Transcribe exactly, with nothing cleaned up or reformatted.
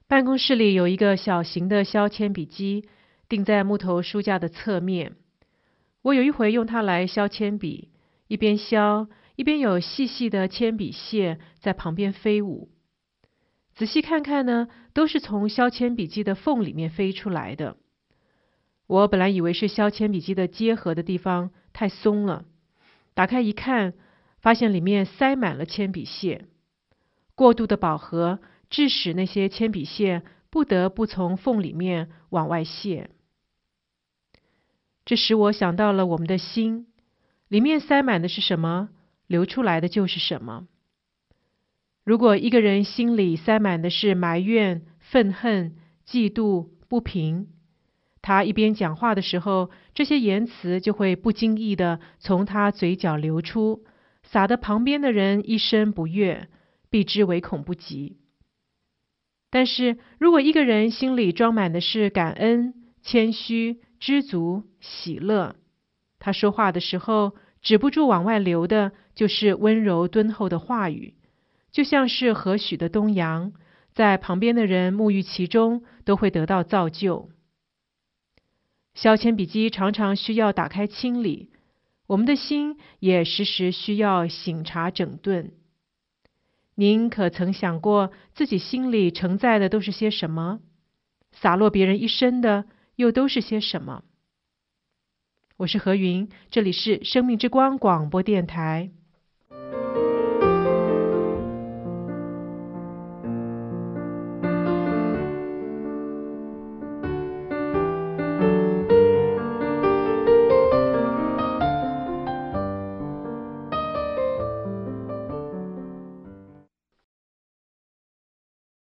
办公室里有一个小型的削铅笔机，钉在木头书架的侧面。我有一回用它来削铅笔，一边削，一边有细细的铅笔屑在旁边飞舞。仔细看看呢，都是从削铅笔机的缝里面飞出来的。我本来以为是削铅笔机的接合的地方太松了，打开一看，发现里面塞满了铅笔屑。过度的饱和致使那些铅笔屑不得不从缝里面往外泄。这使我想到了我们的心，里面塞满的是什么，流出来的就是什么。如果一个人心里塞满的是埋怨、愤恨、嫉妒、不平，他一边讲话的时候，这些言辞就会不经意地从他嘴角流出，洒得旁边的人一声不悦，避之唯恐不及。但是如果一个人心里装满的是感恩、谦虚、知足、喜乐，他说话的时候止不住往外流的就是温柔敦厚的话语，就像是和煦的东阳，在旁边的人沐浴其中都会得到造就。削铅笔机常常需要打开清理，我们的心也时时需要省察整顿。您可曾想过自己心里承载的都是些什么？洒落别人一身的又都是些什么？我是何云，这里是生命之光广播电台。